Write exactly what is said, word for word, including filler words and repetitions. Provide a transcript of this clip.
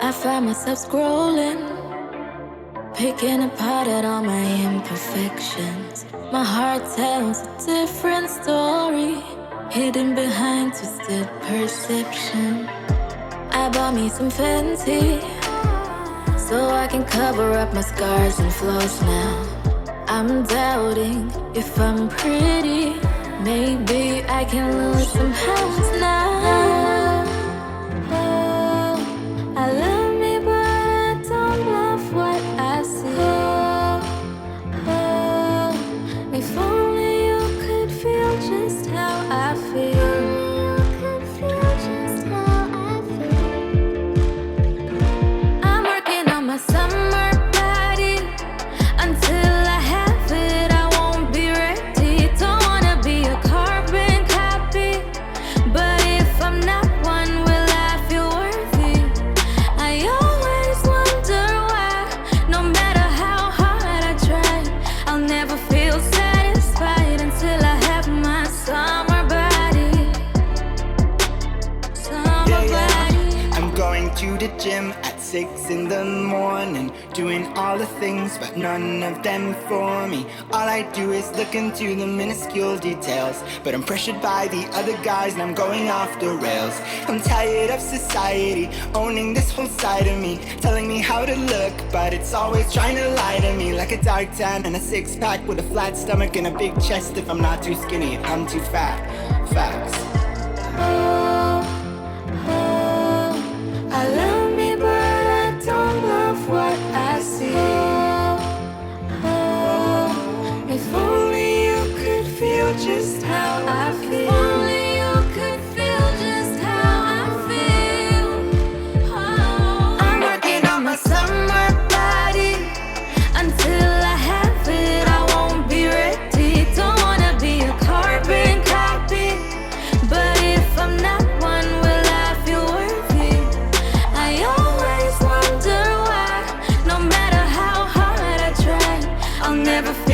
I find myself scrolling, picking apart at all my imperfections. My heart tells a different story, hidden behind twisted perception. I bought me some Fenty, so I can cover up my scars and flaws now. I'm doubting if I'm pretty. Maybe I can lose some pounds now. Oh, I love me, but I don't love what I see. Oh, if only you could feel just how I feel. I'm working on my summer body until I have it. I won't be ready. Don't wanna be a carbon copy, but if I'm not one, will I feel worthy? I always wonder why, no matter how hard I try, I'll never feel satisfied until I have my summer body. Summer Yeah, yeah. body. I'm going to the gym at six in the morning, doing all the things, but none of them for me. All I do is look into the minuscule details, but I'm pressured by the other guys and I'm going off the rails. I'm tired of society owning this whole side of me, telling me how to look, but it's always trying to lie to me. Like a dark tan and a six pack with a flat stomach and a big chest. If I'm not too skinny, I'm too fat. Facts. Oh, oh, I love me, but I don't love what I see. Oh, if only you could feel just how I feel. If only you could feel just how I feel. Oh, I'm working on my summer body until I have it. I won't be ready. Don't wanna be a carbon copy, but if I'm not one, will I feel worthy? I always wonder why, no matter how hard I try, I'll never feel